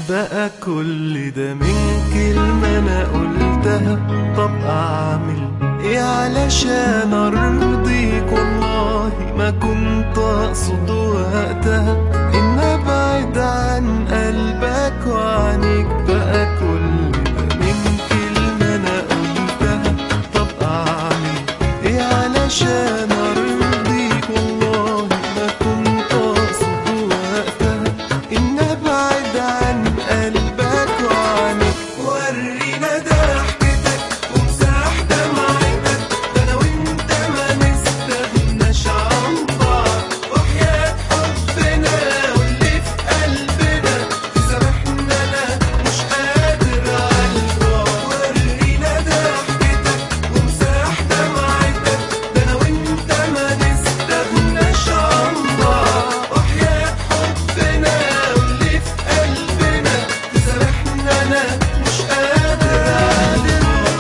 بقى كل ده من كلمة أنا قلتها. طب أعمل إيه علشان أرضيك؟ والله ما كنت أقصد وقتها إن أبعد عن قلبك وعنيك. بقى كل ده من كلمة أنا قلتها. طب أعمل إيه علشان أرضيك؟ والله ما كنت أقصد وقتها إن أبعد عن قلبك وعنيك. ورينا ضحكتك ومساح دمعتك، ده أنا وأنت ما نستغناش عن بعض. وحياة حبنا واللي في قلبنا تسامحنا، أنا مش قادر عالبعد. ورينا ضحكتك ومساح دمعتك، ده أنا وأنت ما نستغناش عن بعض. وحياة حبنا واللي في قلبنا تسامحنا، أنا مش قادر عالبعد.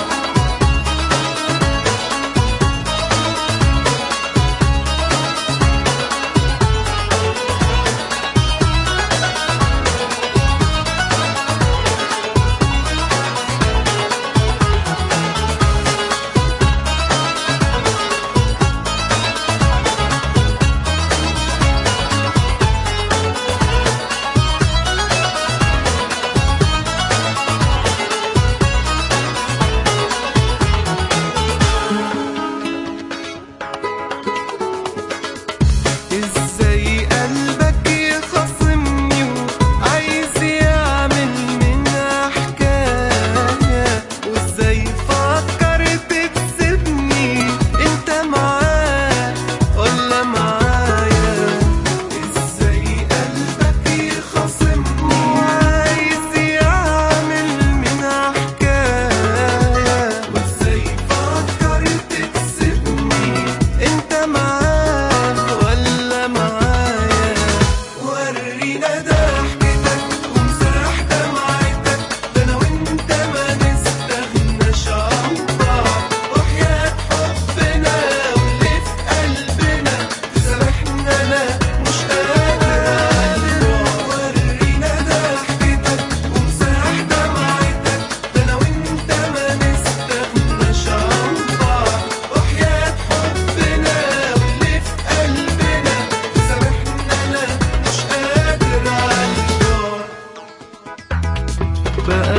ازاي قلبك يخاصمني وعايز يعمل منها حكاية؟ وازاي فكرت تسيبني انت معاه ولا معايا؟ ازاي قلبك يخاصمني وعايز يعمل منها حكاية؟ وازاي فكرت تسيبني انت معاه ولا معايا؟ ورينا ضحكتك ومساح دمعتك، ده أنا وأنت ما نستغناش عن بعض. وحياة حبنا واللي في قلبنا تسامحنا، أنا مش قادر عالبعد. ورينا ضحكتك ومساح دمعتك، ده أنا وأنت ما نستغناش عن بعض. وحياة حبنا واللي في قلبنا تسامحنا، أنا مش قادر عالبعد. بقى